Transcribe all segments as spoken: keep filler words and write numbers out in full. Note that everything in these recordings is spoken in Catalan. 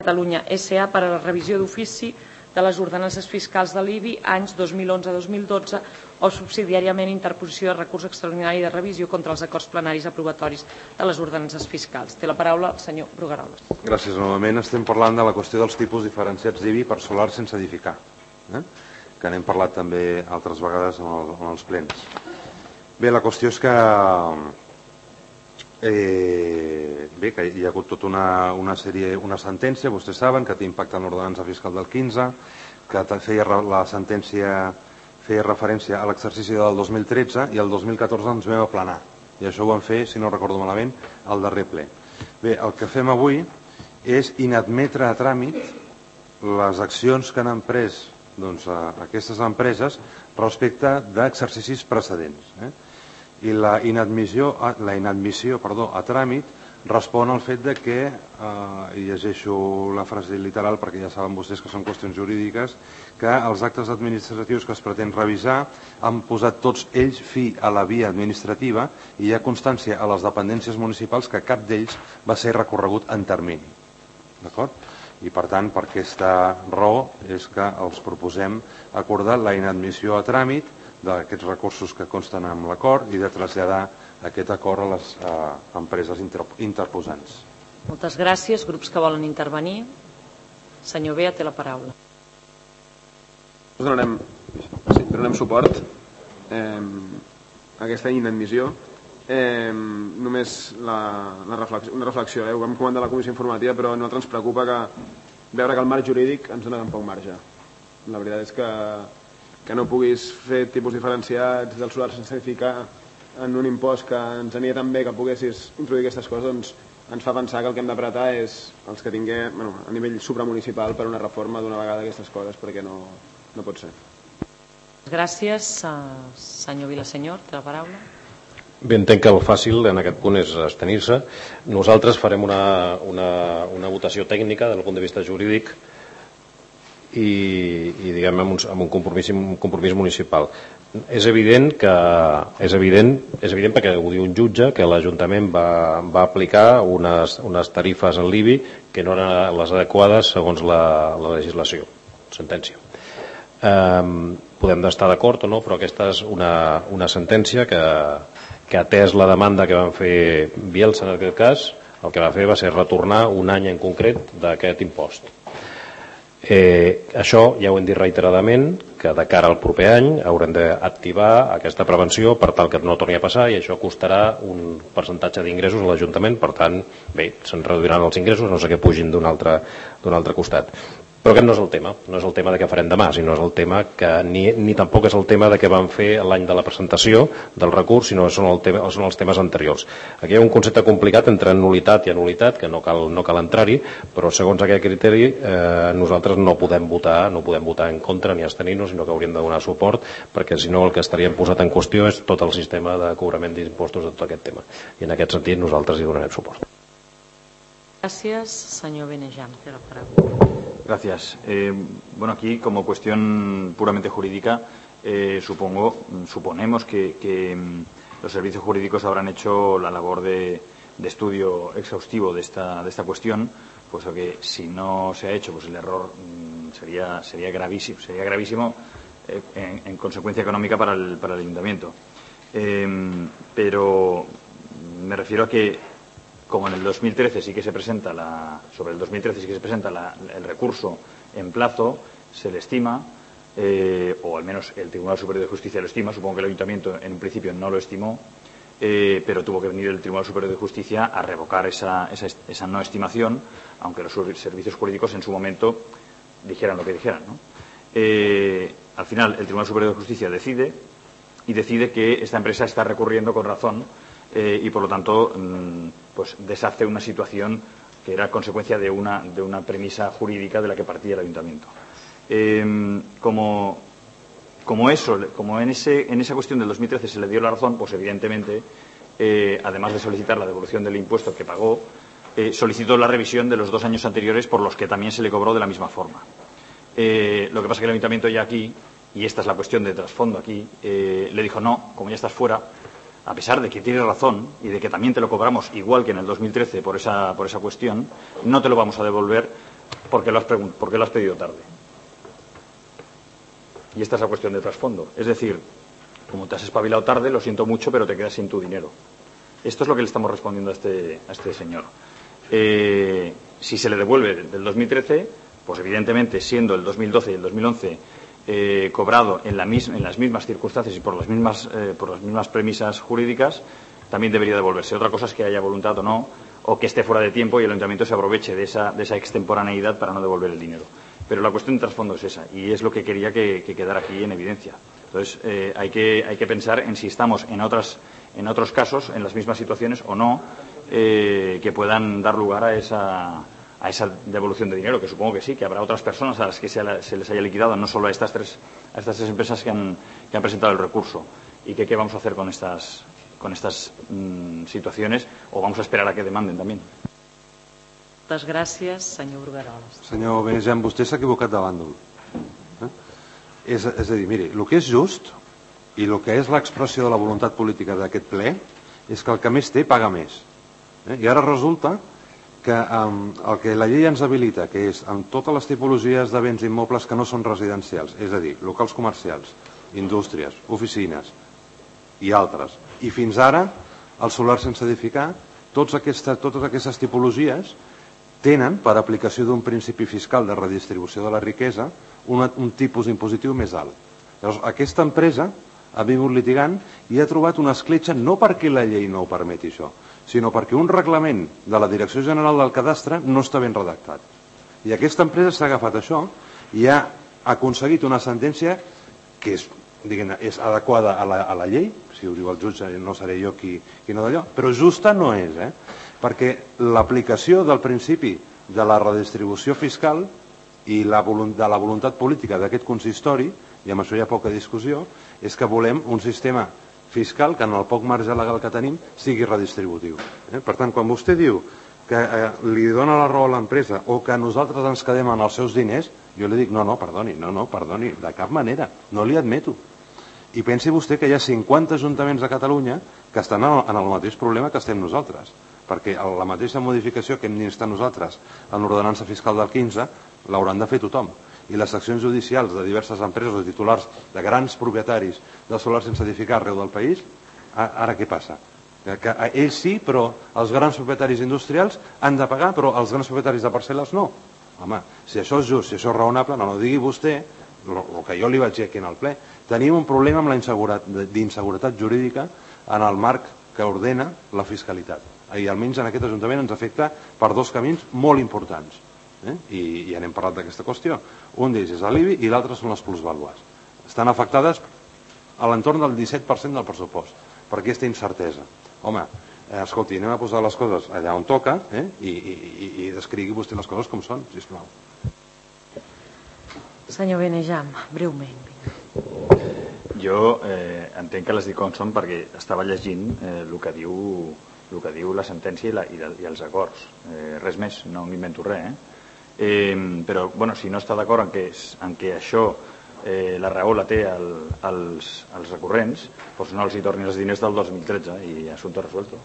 Catalunya S A per a la revisió d'ofici de les ordenances fiscals de l'I B I anys dos mil onze a dos mil dotze o subsidiàriament interposició de recurs extraordinari de revisió contra els acords plenaris aprovatoris de les ordenances fiscals. Té la paraula el senyor Brugueroles. Gràcies. Novament estem parlant de la qüestió dels tipus diferenciats d'I B I per solar sense edificar, eh? que n'hem parlat també altres vegades en, el, en els plens. Bé, la qüestió és que eh, bé, que hi ha hagut tota una, una sèrie, una sentència, vostès saben, que té impacte en l'ordenança fiscal del quinze, que feia la sentència feia referència a l'exercici del dos mil tretze i el dos mil catorze ens vam aplanar. I això ho vam fer, si no recordo malament, al darrer ple. Bé, el que fem avui és inadmetre a tràmit les accions que han pres doncs, a aquestes empreses respecte d'exercicis precedents. Eh? I la inadmissió, la inadmissió perdó, a tràmit respon al fet de que, eh, i llegeixo la frase literal perquè ja saben vostès que són qüestions jurídiques, que els actes administratius que es pretén revisar han posat tots ells fi a la via administrativa i hi ha constància a les dependències municipals que cap d'ells va ser recorregut en termini. D'acord? I per tant, per aquesta raó és que els proposem acordar la inadmissió a tràmit d'aquests recursos que consten amb l'acord i de traslladar aquest acord a les eh, empreses interposants. Moltes gràcies. Grups que volen intervenir. Senyor Bea, té la paraula. Nosaltres donarem, sí, donarem suport eh, a aquesta inadmissió. Eh, només la, la reflexió, una reflexió. Eh? Ho vam comentar a la comissió informativa, però a nosaltres ens preocupa que veure que el marc jurídic ens dona tan poc marge. La veritat és que, que no puguis fer tipus diferenciats del solar sense edificar en un impost que ens aniria tan bé que poguessis introduir aquestes coses, doncs ens fa pensar que el que hem d'apretar és els que tinguem bueno, a nivell supramunicipal per una reforma d'una vegada aquestes coses, perquè no, no pot ser. Gràcies. Senyor Vilasenyor, té la paraula. Bé, entenc que el fàcil en aquest punt és abstenir-se. Nosaltres farem una, una, una votació tècnica des del punt de vista jurídic i, i diguem amb un, amb un, compromís, un compromís municipal. És evident que és evident, és evident perquè ho diu un jutge que l'Ajuntament va, va aplicar unes, unes tarifes en l'I B I que no eren les adequades segons la, la legislació, sentència. Um, podem estar d'acord o no, però aquesta és una, una sentència que, que atès la demanda que van fer Bielsa en aquest cas, el que va fer va ser retornar un any en concret d'aquest impost. Eh, això ja ho hem dit reiteradament, que de cara al proper any haurem d'activar aquesta prevenció per tal que no torni a passar, i això costarà un percentatge d'ingressos a l'Ajuntament. Per tant, bé, se'n reduiran els ingressos, no sé què pugin d'un altre, d'un altre costat. Però aquest no és el tema, no és el tema de què farem demà, sinó és el tema que ni, ni tampoc és el tema de què vam fer l'any de la presentació del recurs, sinó són, el tema, són els temes anteriors. Aquí hi ha un concepte complicat entre nulitat i anulitat, que no cal, no cal entrar-hi, però segons aquest criteri eh, nosaltres no podem votar, no podem votar en contra ni abstenir-nos, sinó que hauríem de donar suport, perquè si no el que estaríem posat en qüestió és tot el sistema de cobrament d'impostos de tot aquest tema. I en aquest sentit nosaltres hi donarem suport. Gràcies. Senyor Benejam, té la paraula. Gracias. Eh, bueno, aquí como cuestión puramente jurídica, eh, supongo, suponemos que, que los servicios jurídicos habrán hecho la labor de, de estudio exhaustivo de esta, de esta cuestión, puesto que si no se ha hecho, pues el error mm, sería, sería gravísimo, sería gravísimo eh, en, en consecuencia económica para el, para el ayuntamiento. Eh, pero me refiero a que como en el dos mil trece sí que se presenta la, sobre el dos mil trece sí que se presenta la, el recurso en plazo, se le estima, eh, o al menos el Tribunal Superior de Justicia lo estima, supongo que el Ayuntamiento en un principio no lo estimó, eh, pero tuvo que venir el Tribunal Superior de Justicia a revocar esa, esa, esa no estimación, aunque los servicios jurídicos en su momento dijeran lo que dijeran, ¿no? Eh, al final el Tribunal Superior de Justicia decide y decide que esta empresa está recurriendo con razón eh, y por lo tanto mmm, pues deshace una situación que era consecuencia de una, de una premisa jurídica de la que partía el Ayuntamiento. Eh, como, como eso, como en, ese, en esa cuestión del dos mil trece se le dio la razón, pues evidentemente, eh, además de solicitar la devolución del impuesto que pagó, eh, solicitó la revisión de los dos años anteriores por los que también se le cobró de la misma forma. Eh, lo que pasa es que el Ayuntamiento ya aquí, y esta es la cuestión de trasfondo aquí, eh, le dijo no, como ya estás fuera, a pesar de que tiene razón y de que también te lo cobramos igual que en el dos mil trece por esa, por esa cuestión, no te lo vamos a devolver ¿por qué lo has, por qué lo has pedido tarde? Y esta es la cuestión de trasfondo. Es decir, como te has espabilado tarde, lo siento mucho, pero te quedas sin tu dinero. Esto es lo que le estamos respondiendo a este, a este señor. Eh, si se le devuelve del dos mil trece, pues evidentemente, siendo el dos mil doce y el dos mil once eh, cobrado en, la mis, en las mismas circunstancias y por las mismas, eh, por las mismas premisas jurídicas, también debería devolverse. Otra cosa es que haya voluntad o no, o que esté fuera de tiempo y el ayuntamiento se aproveche de esa, de esa extemporaneidad para no devolver el dinero. Pero la cuestión de trasfondo es esa, y es lo que quería que, que quedara aquí en evidencia. Entonces, eh, hay, que, hay que pensar en si estamos en, otras, en otros casos, en las mismas situaciones o no, eh, que puedan dar lugar a esa, a esa devolución de dinero, que supongo que sí, que habrá otras personas a las que se, se les haya liquidado, no solo a estas tres, a estas tres empresas que han, que han presentado el recurso. ¿Y que, qué vamos a hacer con estas, con estas mmm, situaciones? ¿O vamos a esperar a que demanden también? Moltes gràcies, senyor Brugueroles. Senyor Benejam, vostè s'ha equivocat de bàndol. Eh? És, és a dir, miri, el que és just i el que és l'expressió de la voluntat política d'aquest ple és que el que més té paga més. Eh? I ara resulta que um, el que la llei ens habilita, que és amb totes les tipologies de béns immobles que no són residencials, és a dir, locals comercials, indústries, oficines i altres, i fins ara el solar sense edificar, tots aquestes, totes aquestes tipologies tenen, per aplicació d'un principi fiscal de redistribució de la riquesa, una, un tipus impositiu més alt. Llavors, aquesta empresa ha vingut litigant i ha trobat una escletxa no perquè la llei no ho permeti això, sinó perquè un reglament de la Direcció General del Cadastre no està ben redactat. I aquesta empresa s'ha agafat això i ha aconseguit una sentència que és, diguem, és adequada a la, a la llei, si ho diu el jutge no seré jo qui, qui no d'allò, però justa no és, eh? Perquè l'aplicació del principi de la redistribució fiscal i la de la voluntat política d'aquest consistori, i amb això hi ha poca discussió, és que volem un sistema fiscal que en el poc marge legal que tenim sigui redistributiu. Eh? Per tant, quan vostè diu que eh, li dona la raó a l'empresa o que nosaltres ens quedem en els seus diners, jo li dic, no, no, perdoni, no, no, perdoni, de cap manera, no li admeto. I pensi vostè que hi ha cinquanta ajuntaments a Catalunya que estan en el mateix problema que estem nosaltres, perquè la mateixa modificació que hem d'instar nosaltres en l'ordenança fiscal del quinze l'hauran de fer tothom. I les seccions judicials de diverses empreses o titulars de grans propietaris de solar sense edificar arreu del país, ara què passa? Que ells sí, però els grans propietaris industrials han de pagar, però els grans propietaris de parcel·les no. Home, si això és just, si això és raonable, no, no digui vostè el que jo li vaig dir aquí en el ple. Tenim un problema amb la d'inseguretat jurídica en el marc que ordena la fiscalitat. I almenys en aquest Ajuntament ens afecta per dos camins molt importants. Eh? I, i ja n'hem parlat d'aquesta qüestió. Un d'ells és l'I B I i l'altre són les plusvàlues. Estan afectades a l'entorn del disset per cent del pressupost per aquesta incertesa. Home, eh, escolti, anem a posar les coses allà on toca, eh? I, i, i descrigui vostè les coses com són, sisplau. Senyor Benejam, breument. Jo eh, entenc que les dic com són perquè estava llegint eh, el que diu el que diu la sentència i, la, i, de, i els acords. Eh, res més, no m'invento res. Eh? Eh, però, bueno, si no està d'acord en, que, en que això, eh, la raó la té el, els, els recurrents, doncs no els hi tornin els diners del dos mil tretze i assumpte resuelto.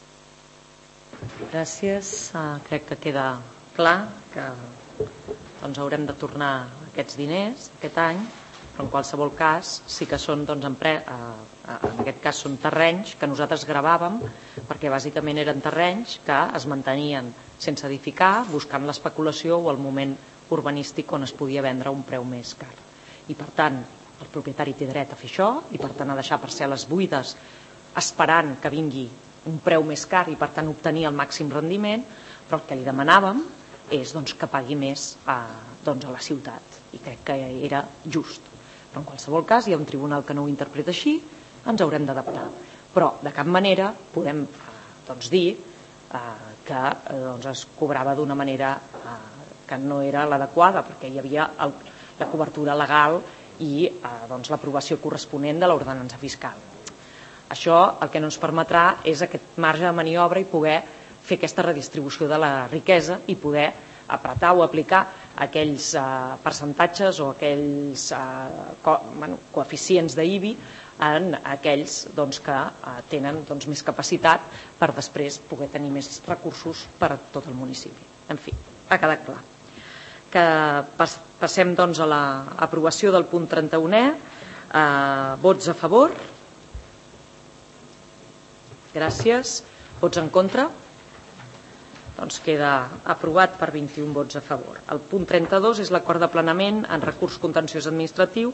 Gràcies. Uh, crec que queda clar que doncs, haurem de tornar aquests diners aquest any, però en qualsevol cas sí que són, doncs, en, pre, eh, en aquest cas són terrenys que nosaltres gravàvem perquè bàsicament eren terrenys que es mantenien sense edificar buscant l'especulació o el moment urbanístic on es podia vendre a un preu més car. I per tant el propietari té dret a fer això i per tant a deixar parcel·les buides esperant que vingui un preu més car i per tant obtenir el màxim rendiment, però el que li demanàvem és doncs, que pagui més a, doncs, a la ciutat i crec que era just. Però en qualsevol cas hi ha un tribunal que no ho interpreta així, ens haurem d'adaptar. Però de cap manera podem doncs, dir eh, que eh, doncs, es cobrava d'una manera eh, que no era l'adequada, perquè hi havia el, la cobertura legal i eh, doncs, l'aprovació corresponent de l'ordenança fiscal. Això el que no ens permetrà és aquest marge de maniobra i poder fer aquesta redistribució de la riquesa i poder apretar o aplicar aquells eh, percentatges o aquells eh, co bueno, coeficients d'I B I en aquells doncs, que eh, tenen doncs, més capacitat per després poder tenir més recursos per a tot el municipi. En fi, ha quedat clar. que passem doncs, a l'aprovació del punt trenta-unè. Eh, vots a favor? Gràcies. Vots en contra? Doncs queda aprovat per vint-i-un vots a favor. El punt trenta-dos és l'acord d'aplanament en recurs contenciós administratiu